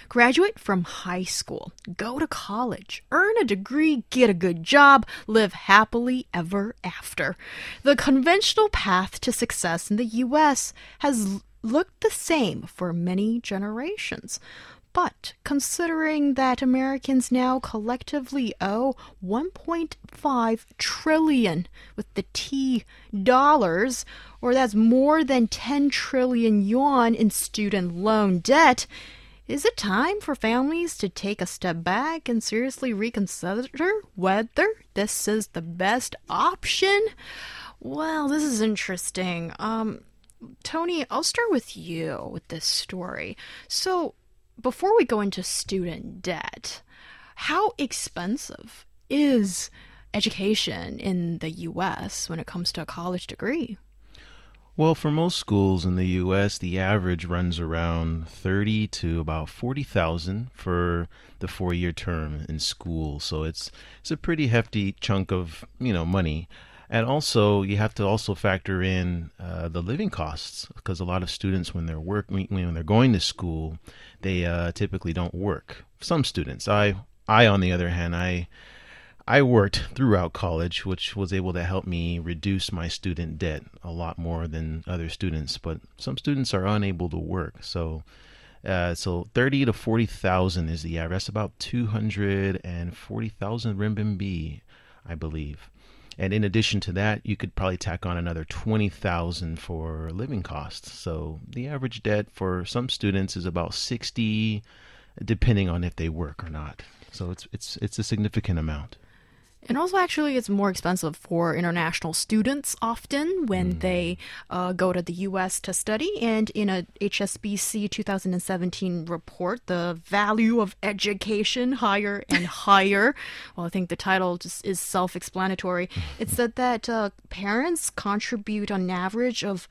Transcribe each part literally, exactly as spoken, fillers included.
Graduate from high school, go to college, earn a degree, get a good job, live happily ever after. The conventional path to success in the U S has looked the same for many generations. But considering that Americans now collectively owe one point five trillion with the T dollars, or that's more than ten trillion yuan in student loan debt, is it time for families to take a step back and seriously reconsider whether this is the best option? Well, this is interesting. Um, Tony, I'll start with you with this story. So, before we go into student debt, how expensive is education in the U S when it comes to a college degree? Well, for most schools in the U S, the average runs around thirty to about forty thousand for the four-year term in school. So it's it's a pretty hefty chunk of, you know, money. And also, you have to also factor in uh, the living costs, because a lot of students, when they're work when when they're going to school, they uh, typically don't work. Some students, I I on the other hand, I I worked throughout college, which was able to help me reduce my student debt a lot more than other students. But some students are unable to work, so uh, so thirty to forty thousand is the average. That's about two hundred and forty thousand renminbi, I believe. And in addition to that, you could probably tack on another twenty thousand for living costs. So the average debt for some students is about sixty, depending on if they work or not. So it's it's it's a significant amount. And also, actually, it's more expensive for international students often when mm. they uh, go to the U S to study. And in a H S B C two thousand seventeen report, the value of education higher and higher. Well, I think the title just is self-explanatory. It said that uh, parents contribute on average of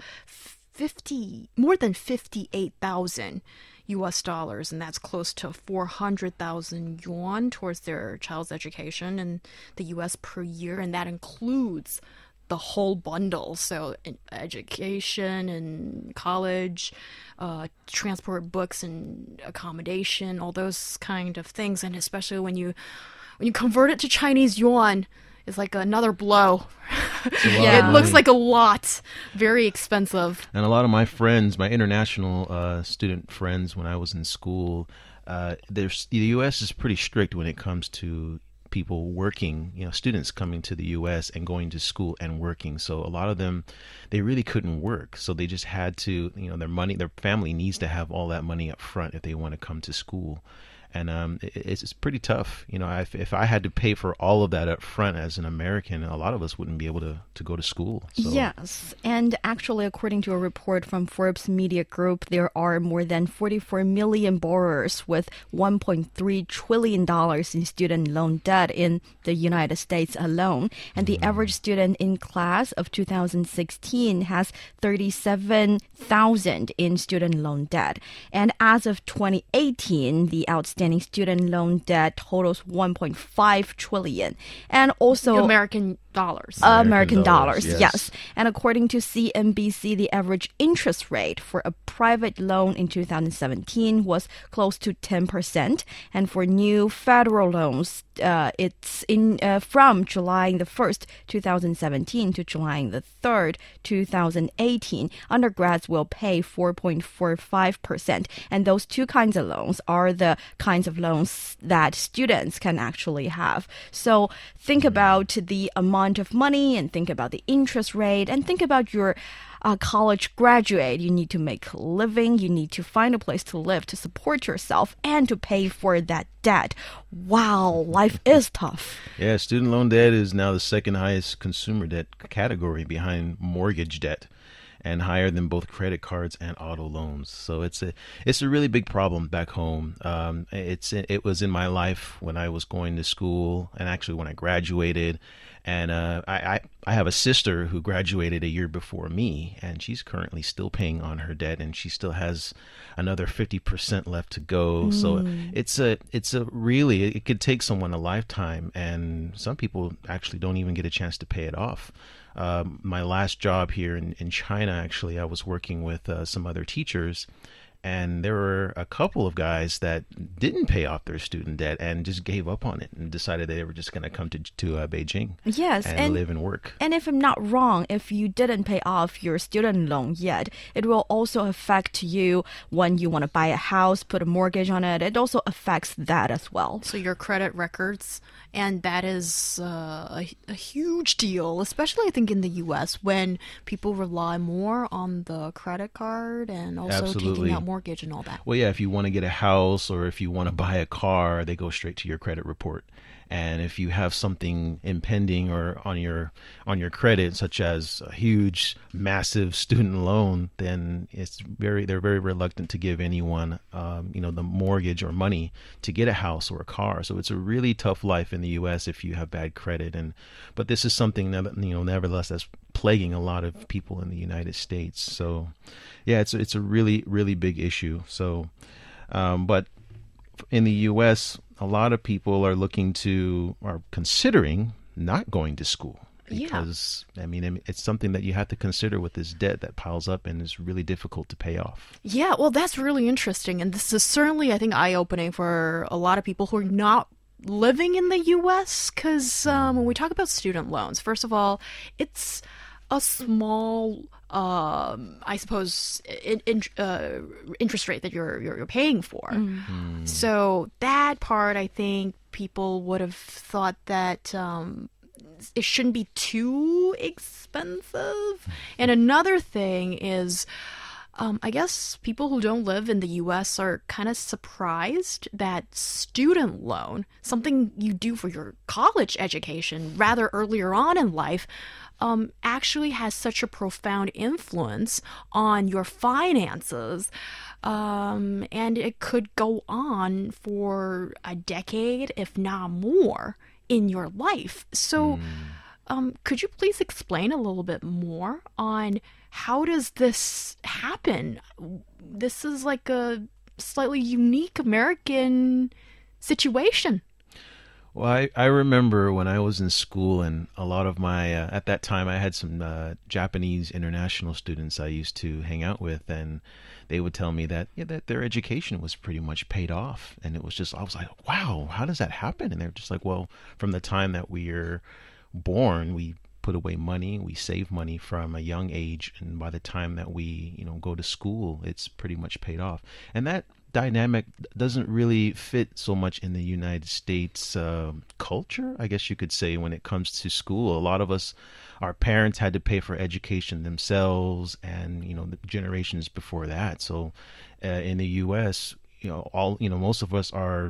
fifty, more than fifty-eight thousand U S dollars, and that's close to four hundred thousand yuan towards their child's education in the U S per year, and that includes the whole bundle. So education and college, uh, transport, books and accommodation, all those kind of things. And especially when you when you convert it to Chinese yuan, it's like another blow. Yeah. It looks like a lot. Very expensive. And a lot of my friends, my international uh, student friends, when I was in school, uh, there's, the U S is pretty strict when it comes to people working, you know, students coming to the U S and going to school and working. So a lot of them, they really couldn't work. So they just had to, you know, their money, their family needs to have all that money up front if they want to come to school. And um, it, it's, it's pretty tough. You know, if, if I had to pay for all of that up front as an American, a lot of us wouldn't be able to, to go to school. So. Yes. And actually, according to a report from Forbes Media Group, there are more than forty-four million borrowers with one point three trillion dollars in student loan debt in the United States alone. And the mm. average student in class of two thousand sixteen has thirty-seven thousand in student loan debt. And as of twenty eighteen, the outstanding student loan debt totals one point five trillion. And also American dollars. American, American dollars, dollars yes. yes. And according to C N B C, the average interest rate for a private loan in two thousand seventeen was close to ten percent. And for new federal loans, uh, it's in uh, from July the first, two thousand seventeen to July the third, two thousand eighteen, undergrads will pay four point four five percent. And those two kinds of loans are the kinds of loans that students can actually have. So think about the amount of money and think about the interest rate and think about your uh, college graduate. You need to make a living. You need to find a place to live, to support yourself, and to pay for that debt. Wow, life is tough. Yeah, student loan debt is now the second highest consumer debt category behind mortgage debt, and higher than both credit cards and auto loans. So it's a it's a really big problem back home. Um, it's it was in my life when I was going to school, and actually when I graduated. And uh, I, I I have a sister who graduated a year before me, and she's currently still paying on her debt, and she still has another fifty percent left to go. Mm. So it's a it's a really it could take someone a lifetime, and some people actually don't even get a chance to pay it off. Um, my last job here in, in China, actually, I was working with uh, some other teachers, And there were a couple of guys that didn't pay off their student debt and just gave up on it and decided they were just going to come to to uh, Beijing Yes, and, and live and work. And if I'm not wrong, if you didn't pay off your student loan yet, it will also affect you when you want to buy a house, put a mortgage on it. It also affects that as well. So your credit records, and that is uh, a, a huge deal, especially I think in the U S when people rely more on the credit card and also Absolutely. taking out mortgage and all that. Well, yeah, if you want to get a house or if you want to buy a car, they go straight to your credit report. And if you have something impending or on your on your credit, such as a huge, massive student loan, then it's very they're very reluctant to give anyone, um, you know, the mortgage or money to get a house or a car. So it's a really tough life in the U S if you have bad credit. And but this is something that, you know, nevertheless, that's plaguing a lot of people in the United States. So, yeah, it's it's a really really big issue. So, um, but in the U S, a lot of people are looking to, are considering not going to school because, yeah. I mean, it's something that you have to consider with this debt that piles up and is really difficult to pay off. Yeah, well, that's really interesting. And this is certainly, I think, eye-opening for a lot of people who are not living in the U S because um, when we talk about student loans, first of all, it's a small, um, I suppose, in, in, uh, interest rate that you're, you're you're paying for. Mm. So that part, I think people would have thought that um, it shouldn't be too expensive. And another thing is, um, I guess people who don't live in the U S are kind of surprised that student loan, something you do for your college education rather earlier on in life, um, actually has such a profound influence on your finances. Um, and it could go on for a decade, if not more, in your life. So, um, could you please explain a little bit more on how does this happen? This is like a slightly unique American situation. Well, I, I remember when I was in school, and a lot of my, uh, at that time, I had some uh, Japanese international students I used to hang out with, and they would tell me that, yeah, that their education was pretty much paid off. And it was just, I was like, wow, how does that happen? And they're just like, well, from the time that we are born, we put away money, we save money from a young age, and by the time that we, you know, go to school, it's pretty much paid off. And that dynamic doesn't really fit so much in the United States uh, culture, I guess you could say, when it comes to school. A lot of us, our parents had to pay for education themselves, and, you know, the generations before that. So uh, in the U S, you know, all, you know, most of us are,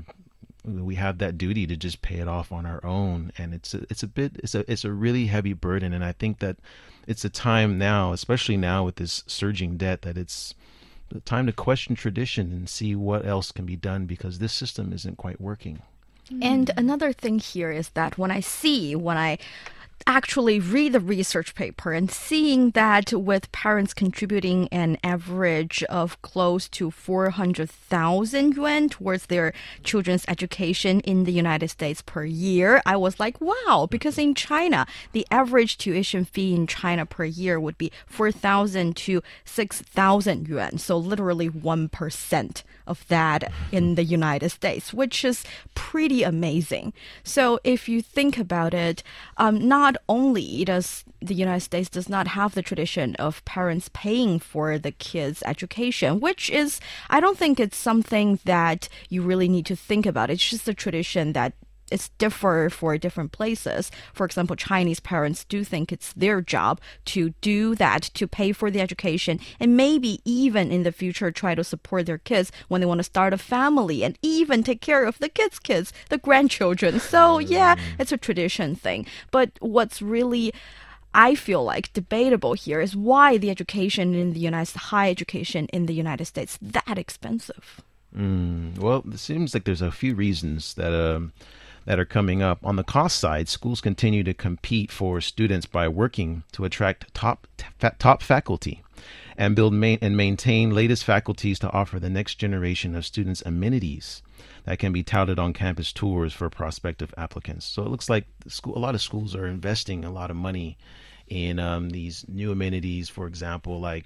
we have that duty to just pay it off on our own, and it's a, it's a bit it's a it's a really heavy burden. And I think that it's a time now, especially now with this surging debt, that it's the time to question tradition and see what else can be done, because this system isn't quite working. And another thing here is that when I see, when I actually read the research paper and seeing that with parents contributing an average of close to four hundred thousand yuan towards their children's education in the United States per year, I was like, wow, because in China, the average tuition fee in China per year would be four thousand to six thousand yuan. So literally one percent of that in the United States, which is pretty amazing. So if you think about it, um, not only does the United States does not have the tradition of parents paying for the kids' education, which is, I don't think it's something that you really need to think about. It's just a tradition that it's differ for different places. For example, Chinese parents do think it's their job to do that, to pay for the education, and maybe even in the future try to support their kids when they want to start a family, and even take care of the kids' kids, the grandchildren. So yeah, it's a tradition thing. But what's really, I feel like, debatable here is why the education in the United States, high education in the United States, that expensive. Mm, well, it seems like there's a few reasons that um, that are coming up. On the cost side, schools continue to compete for students by working to attract top fa- top faculty and build main- and maintain latest faculties to offer the next generation of students amenities that can be touted on campus tours for prospective applicants. So it looks like the school, a lot of schools are investing a lot of money in um, these new amenities, for example, like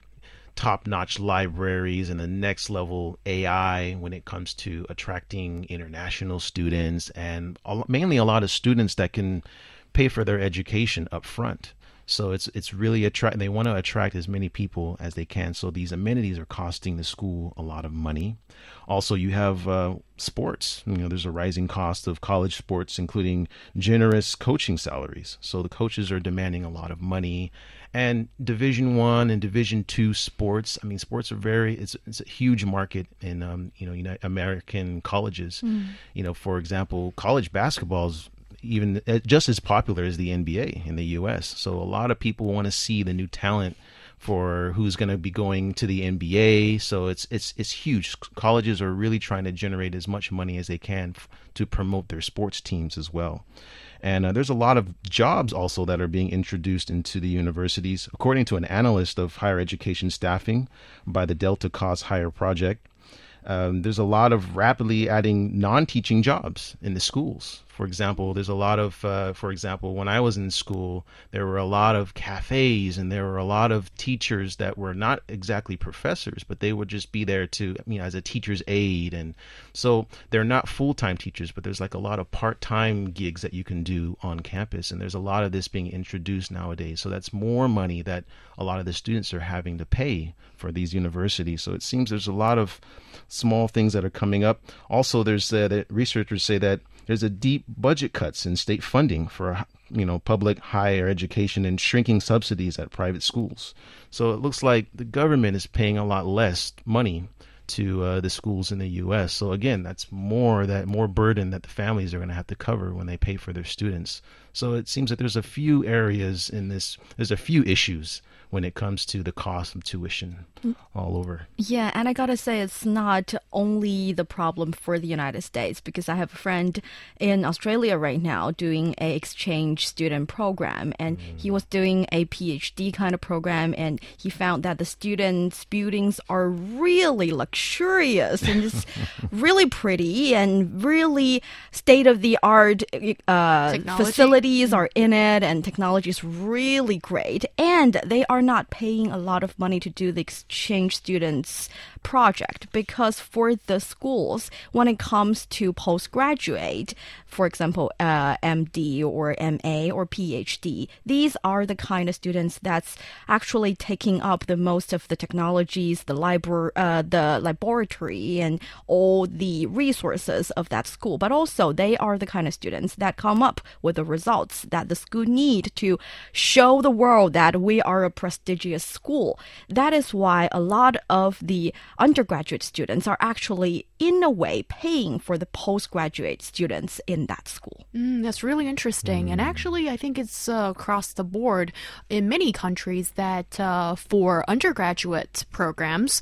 top-notch libraries and the next level A I when it comes to attracting international students and a- mainly a lot of students that can pay for their education up front. So it's it's really attract. They want to attract as many people as they can. So these amenities are costing the school a lot of money. Also, you have uh, sports. You know, there's a rising cost of college sports, including generous coaching salaries. So the coaches are demanding a lot of money. And Division One and Division Two sports. I mean, sports are very. It's it's a huge market in um you know United American colleges. Mm. You know, for example, college basketball is even just as popular as the N B A in the U S. So a lot of people want to see the new talent for who's going to be going to the N B A. So it's it's it's huge. Colleges are really trying to generate as much money as they can f- to promote their sports teams as well. And uh, there's a lot of jobs also that are being introduced into the universities. According to an analyst of higher education staffing by the Delta Cost Hire Project, um, there's a lot of rapidly adding non-teaching jobs in the schools. For example, there's a lot of, uh, for example, when I was in school, there were a lot of cafes and there were a lot of teachers that were not exactly professors, but they would just be there to, you know, as a teacher's aide. And so they're not full-time teachers, but there's like a lot of part-time gigs that you can do on campus. And there's a lot of this being introduced nowadays. So that's more money that a lot of the students are having to pay for these universities. So it seems there's a lot of small things that are coming up. Also, there's uh, the researchers say that there's a deep budget cuts in state funding for, you know, public higher education and shrinking subsidies at private schools. So it looks like the government is paying a lot less money to uh, the schools in the U S. So again, that's more that more burden that the families are going to have to cover when they pay for their students. So it seems that there's a few areas in this. There's a few issues when it comes to the cost of tuition all over. Yeah, and I gotta say, it's not only the problem for the United States, because I have a friend in Australia right now doing a exchange student program, and mm. he was doing a PhD kind of program, and he found that the students' buildings are really luxurious and just really pretty and really state-of-the-art uh, facilities are in it, and technology is really great, and they are not paying a lot of money to do the exchange students project, because for the schools, when it comes to postgraduate, for example, uh, M D or M A or PhD, these are the kind of students that's actually taking up the most of the technologies, the library, uh, the laboratory, and all the resources of that school. But also, they are the kind of students that come up with the results that the school need to show the world that we are a prestigious school. That is why a lot of the undergraduate students are actually, in a way, paying for the postgraduate students in that school. Mm, that's really interesting. Mm. And actually, I think it's uh, across the board in many countries that uh, for undergraduate programs,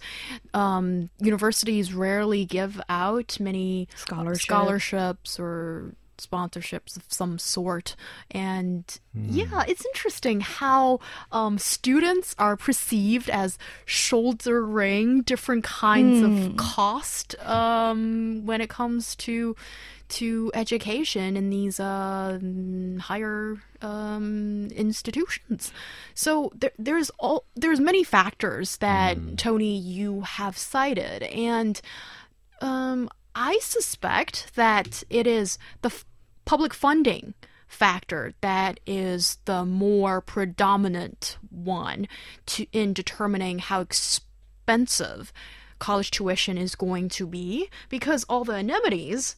um, universities rarely give out many Scholarship. scholarships or sponsorships of some sort. And mm. yeah, it's interesting how um, students are perceived as shouldering different kinds mm. of cost um, when it comes to to education in these uh, higher um, institutions. So there, there's all there's many factors that mm. Tony, you have cited, and um, I suspect that it is the f- public funding factor that is the more predominant one to, in determining how expensive college tuition is going to be, because all the amenities,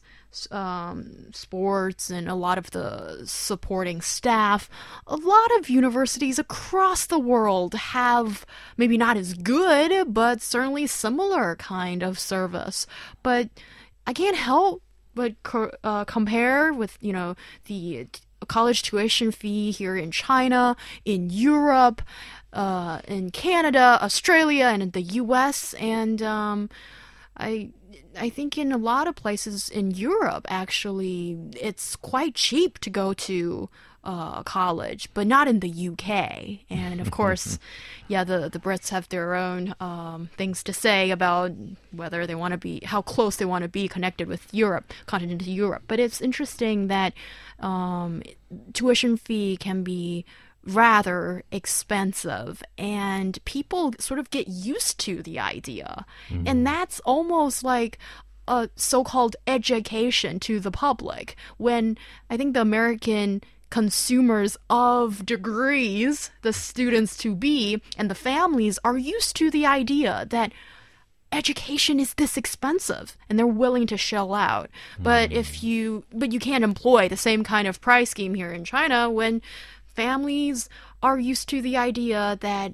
um, sports, and a lot of the supporting staff, a lot of universities across the world have maybe not as good, but certainly similar kind of service. But I can't help but co- uh, compare with, you know, the t- college tuition fee here in China, in Europe, uh, in Canada, Australia, and in the U S. And um, I I think in a lot of places in Europe, actually, it's quite cheap to go to uh, college, but not in the U K. And of course, yeah, the, the Brits have their own um, things to say about whether they want to be, how close they want to be connected with Europe, continental Europe. But it's interesting that um, tuition fee can be rather expensive, and people sort of get used to the idea. Mm. And that's almost like a so-called education to the public, when I think the American consumers of degrees, the students to be, and the families are used to the idea that education is this expensive and they're willing to shell out. Mm. But if you but you can't employ the same kind of price scheme here in China when families are used to the idea that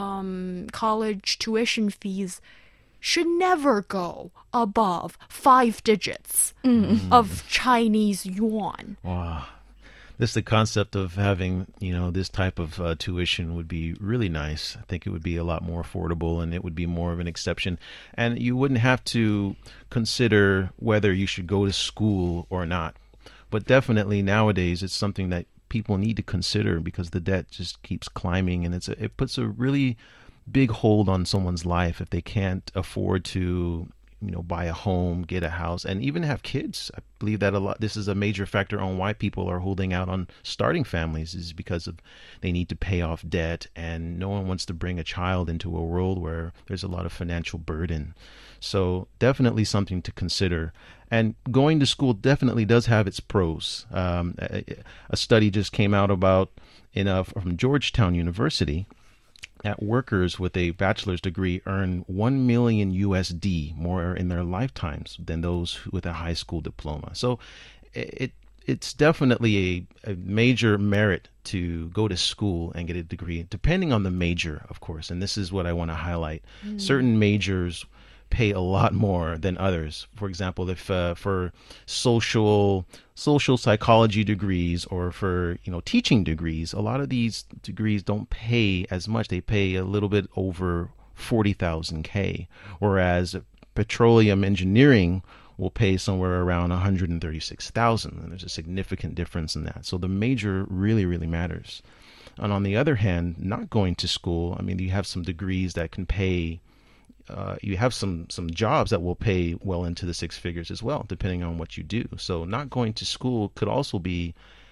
um, college tuition fees should never go above five digits mm. of Chinese yuan. Wow. This the concept of having, you know, this type of uh, tuition would be really nice. I think it would be a lot more affordable, and it would be more of an exception. And you wouldn't have to consider whether you should go to school or not. But definitely nowadays, it's something that people need to consider because the debt just keeps climbing, and it's a, it puts a really big hold on someone's life if they can't afford to, you know, buy a home, get a house, and even have kids. I believe that a lot. This is a major factor on why people are holding out on starting families, is because of they need to pay off debt, and no one wants to bring a child into a world where there's a lot of financial burden. So definitely something to consider. And going to school definitely does have its pros. Um, a, a study just came out about in a, from Georgetown University. That workers with a bachelor's degree earn one million U S D more in their lifetimes than those with a high school diploma. So it it's definitely a, a major merit to go to school and get a degree, depending on the major, of course. And this is what I want to highlight. Mm. Certain majors pay a lot more than others. For example, if uh, for social social psychology degrees or for, you know, teaching degrees, a lot of these degrees don't pay as much. They pay a little bit over forty thousand K, whereas petroleum engineering will pay somewhere around one hundred thirty-six thousand, and there's a significant difference in that. So the major really, really matters. And on the other hand, not going to school, I mean, you have some degrees that can pay Uh, you have some some jobs that will pay well into the six figures as well, depending on what you do. So not going to school could also be,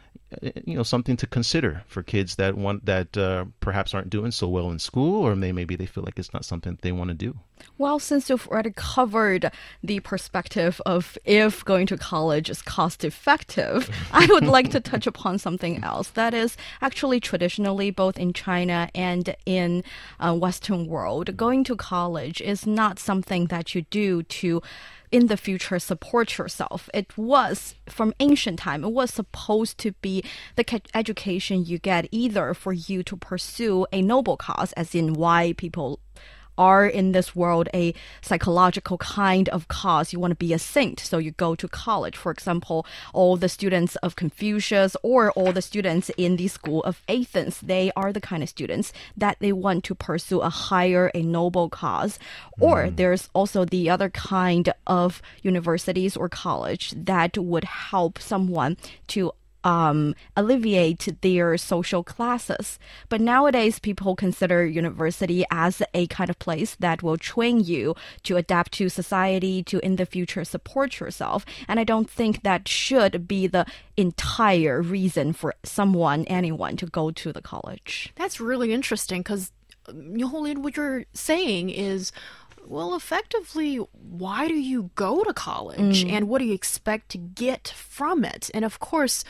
you know, something to consider for kids that want that uh, perhaps aren't doing so well in school, or they maybe they feel like it's not something they want to do. Well, since you've already covered the perspective of if going to college is cost effective, I would like to touch upon something else. That is, actually traditionally, both in China and in uh, Western world, going to college is not something that you do to in the future support yourself. It was, from ancient time, it was supposed to be the education you get either for you to pursue a noble cause, as in why people are in this world a psychological kind of cause. You want to be a saint, so you go to college. For example, all the students of Confucius or all the students in the school of Athens, they are the kind of students that they want to pursue a higher, a noble cause. Mm. Or there's also the other kind of universities or college that would help someone to Um, alleviate their social classes. But nowadays, people consider university as a kind of place that will train you to adapt to society, to in the future support yourself. And I don't think that should be the entire reason for someone, anyone, to go to the college. That's really interesting because, Nyoholin, what you're saying is, well, effectively, why do you go to college? Mm. And what do you expect to get from it? And of course,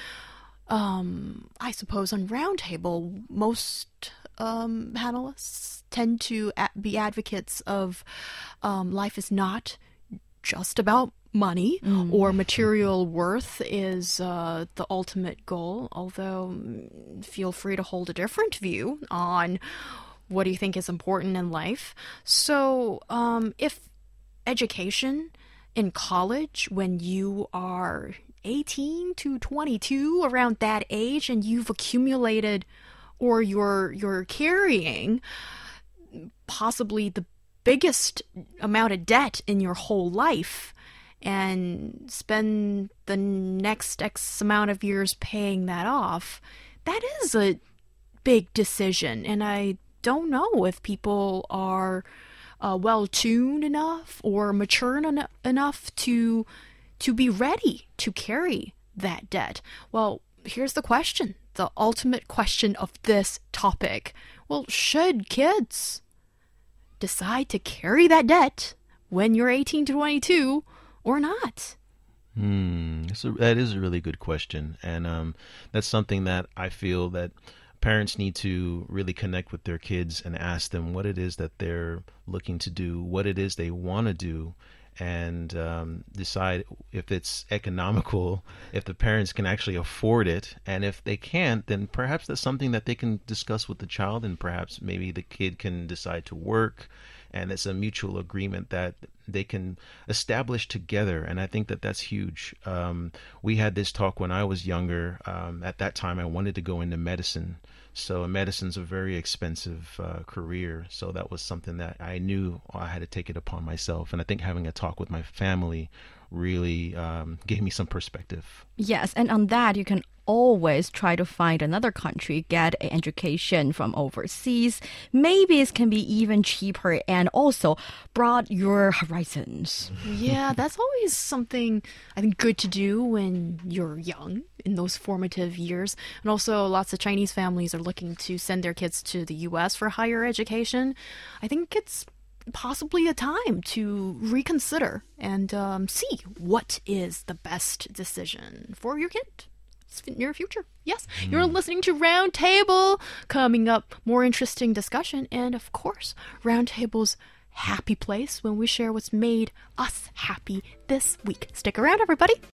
um, I suppose on Roundtable, most um, panelists tend to a- be advocates of um, life is not just about money, mm. or material worth is uh, the ultimate goal, although feel free to hold a different view on what do you think is important in life. So um, if education in college, when you are eighteen to twenty-two, around that age, and you've accumulated or you're you're carrying possibly the biggest amount of debt in your whole life and spend the next X amount of years paying that off, that is a big decision. And I don't know if people are uh, well-tuned enough or mature en- enough to to be ready to carry that debt. Well, here's the question the ultimate question of this topic. Well, should kids decide to carry that debt when you're eighteen to twenty-two or not? Hmm, that's a, that is a really good question. And um, that's something that I feel that parents need to really connect with their kids and ask them what it is that they're looking to do, what it is they want to do, and um, decide if it's economical, if the parents can actually afford it. And if they can't, then perhaps that's something that they can discuss with the child, and perhaps maybe the kid can decide to work, and it's a mutual agreement that they can establish together. And I think that that's huge. Um, we had this talk when I was younger. Um, at that time, I wanted to go into medicine. So medicine's a very expensive uh, career. So that was something that I knew I had to take it upon myself. And I think having a talk with my family really um, gave me some perspective. Yes, and on that, you can always try to find another country, get an education from overseas. Maybe it can be even cheaper and also broaden your horizons. Yeah, that's always something I think good to do when you're young, in those formative years. And also lots of Chinese families are looking to send their kids to the U S for higher education. I think it's possibly a time to reconsider and um, see what is the best decision for your kid. Near future. Yes, mm. You're listening to Roundtable. Coming up, more interesting discussion, and of course, Roundtable's happy place when we share what's made us happy this week. Stick around, everybody.